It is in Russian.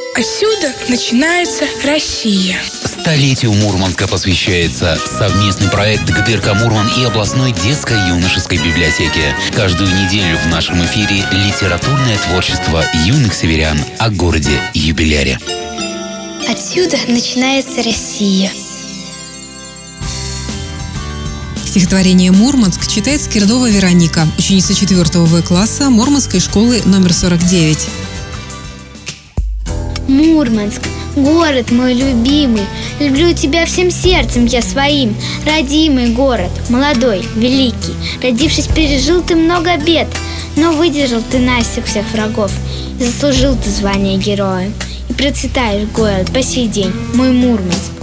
Отсюда начинается Россия. Столетию Мурманска посвящается совместный проект ГДРК Мурман и областной детско-юношеской библиотеки. Каждую неделю в нашем эфире литературное творчество юных северян о городе-юбиляре. Отсюда начинается Россия. Стихотворение «Мурманск» читает Скирдова Вероника, ученица 4 В-класса Мурманской школы номер 49. Мурманск, город мой любимый, люблю тебя всем сердцем я своим. Родимый город, молодой, великий, родившись, пережил ты много бед, но выдержал ты настиг всех врагов, и заслужил ты звание героя. И процветаешь, город, по сей день, мой Мурманск.